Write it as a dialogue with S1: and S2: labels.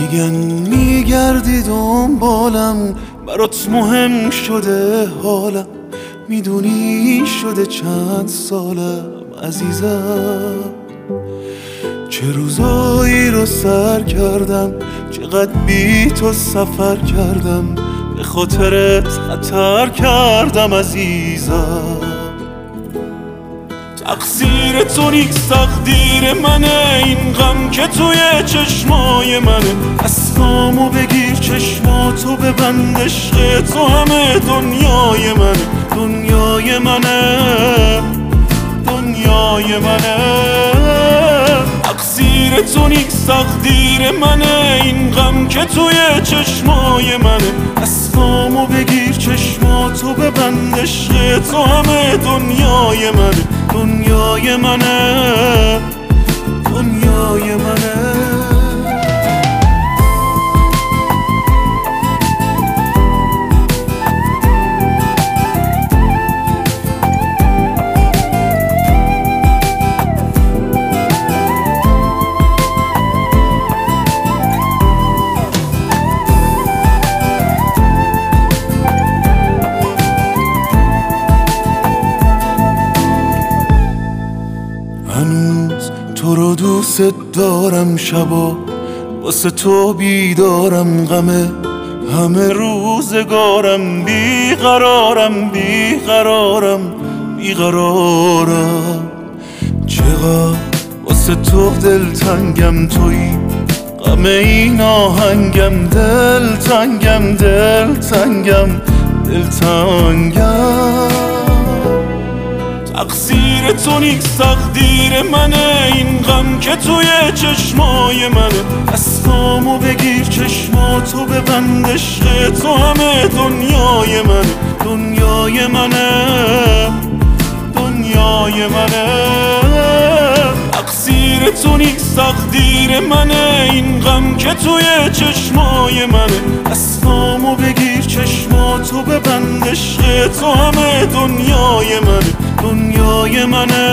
S1: میگن میگردی دنبالم، برات مهم شده حالم، میدونی شده چند سالم عزیزم. چه روزایی رو سر کردم، چقدر بی تو سفر کردم، به خاطرت خطر کردم عزیزم. تقصیر تو نیست تقدیر منه، این غم که توی چشمای منه. دستامو بگیر چشماتو ببند، عشق تو همه دنیای منه، دنیای منه، دنیای منه. تقصیر تو نیست تقدیر منه، این غم که توی چشمای منه. دستامو بگیر چشماتو ببند، عشق تو همه دنیای منه، دنیای منه، دنیای منه. هنوز تو رو دوست دارم، شبا واسه تو بیدارم، غمه همه روزگارم، بیقرارم بیقرارم بیقرارم. چقدر واسه تو دلتنگم، تویی غم این آهنگم، دلتنگم دلتنگم دلتنگم. تقصیر تو نیست تقدیر منه، این غم که توی چشمای منه. دستامو بگیر چشماتو ببند، عشق تو همه دنیای منه، دنیای منه، دنیای منه. تقصیر تو نیست تقدیر منه، این غم که توی چشمای منه. دستامو بگیر چشماتو ببند، عشق تو همه دنیای منه، دنیای منه.